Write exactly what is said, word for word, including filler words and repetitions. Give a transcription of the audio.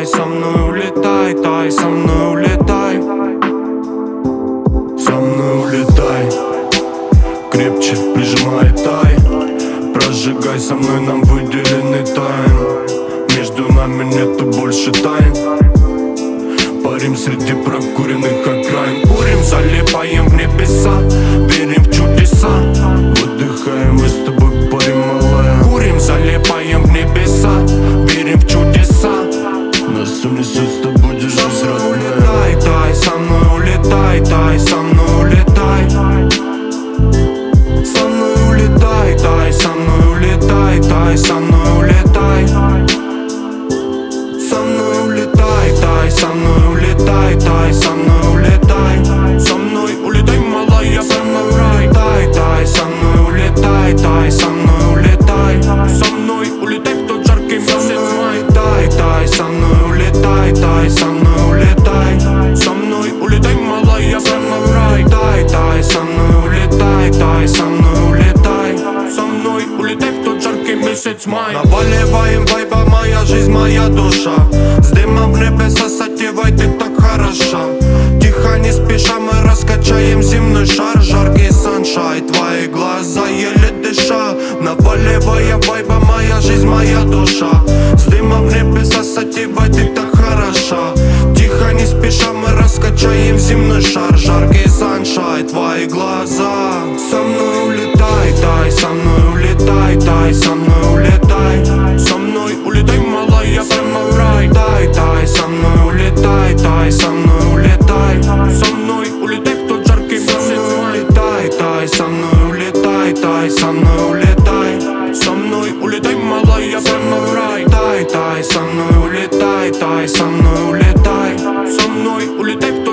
тай, со мной улетай, тай, со мной улетай. Со мной улетай, крепче прижимай, тай. Прожигай со мной, нам выделенный тайм. Между нами нету больше тайн. Парим среди прокуренных окраин. Курим, залипаем в небеса, верим в чудеса. Выдыхаем, мы с тобой парим, малая. Курим, залипаем в небеса, верим в чудеса. Нас унесет с тобой, держись, родная. Улетай, тай, со мной улетай, тай, со мной улетай. Со мной улетай, тай, со мной улетай, тай, со мной улетай. Со мной улетай, тай, со мной улетай, тай, со мной улетай. Со мной улетай, малая, со мной в рай. Тай, тай, со мной улетай, тай, со мной улетай. Со мной улетай в тот жаркий месяц май. Тай, тай, со мной улетай, тай, со мной улетай. Со мной улетай, малая, со мной в рай. Тай, тай, со мной улетай, тай, со мной улетай. Со мной улетай в тот жаркий месяц май. Наваливаем вайба, моя жизнь, моя душа. С дымом в небеса сотевай, ты так хороша. Тихо, не спеша, мы раскачаем земной шар. Жаркий саншайн, твои глаза еле дыша. Наваливая вайба, моя жизнь, моя душа. С дымом в небеса сотевай, ты так хороша. Тихо, не спеша, мы раскачаем земной шар. Жаркий саншайн, твои глаза. Со мной улетай, тай, со мной улетай, тай, со мной улетай. Со мной улетай, малая, прямо в рай. Тай, тай, со мной улетай, тай, со мной улетай. Со мной улетай в тот жаркий месяц май. Тай, тай, со мной улетай, тай, со мной улетай. Со мной улетай, малая, прямо в рай. Тай, тай, со мной улетай, тай, со мной улетай. Со мной улетай в